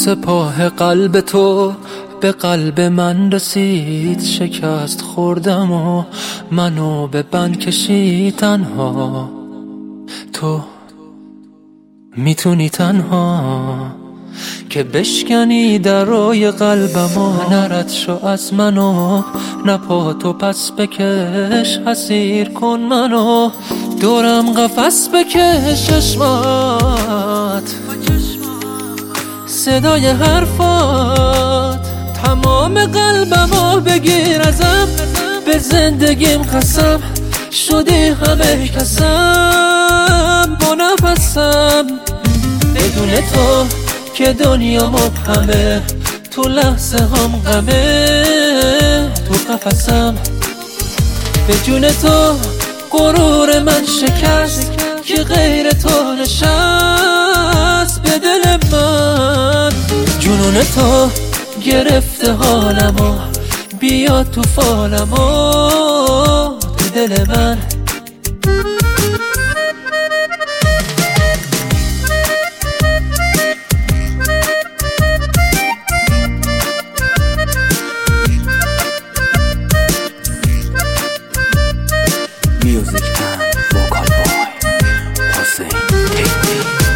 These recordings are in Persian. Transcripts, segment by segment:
سپاه قلب تو به قلب من رسید، شکست خوردم و منو به بند کشید. تنها تو میتونی تنها که بشکنی درای قلبم و نرد شو از منو، نپا تو پس بکش حسیر کن منو، دورم قفس بکش چشمات، صدای حرفات تمام قلبمو بگیر ازم، به زندگیم قسم شدی همه کسم با نفسم، بدون تو که دنیا مبهمه، تو لحظه هم غمه، تو قفسم به جون تو غرور من شکست، که غیر تو نشست به دل من، جنون تو گرفته حالمو، بیا تو فالمو به دل من. Music and vocal boy Hussein Hikmi.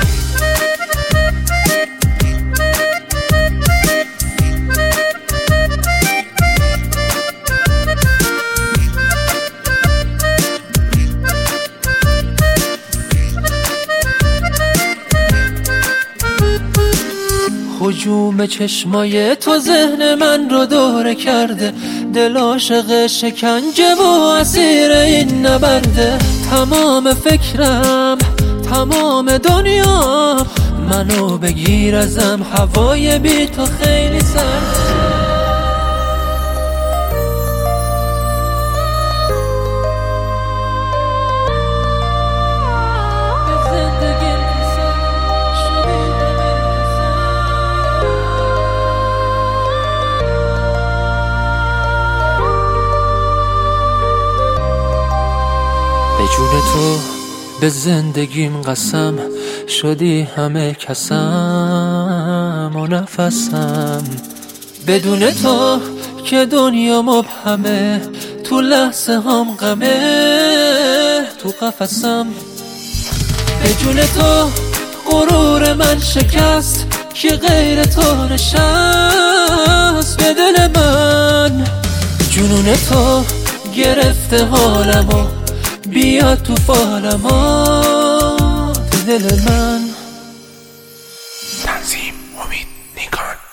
هجوم چشمای تو ذهن من رو دوره کرده، دل عاشق شکنجه و اسیر این نبرده، تمام فکرم تمام دنیا منو بگیر ازم، هوای بی تو خیلی سرده. به جون تو به زندگیم قسم شدی همه کسم و نفسم، بدون تو که دنیا مبهمه، تو لحظه هم غمه، تو قفسم به جون تو غرور من شکست، که غیر تو نشست به دل من، جنون تو گرفته حالمو، بیا تو فالمو به دل من. تنظیم امید نیکان.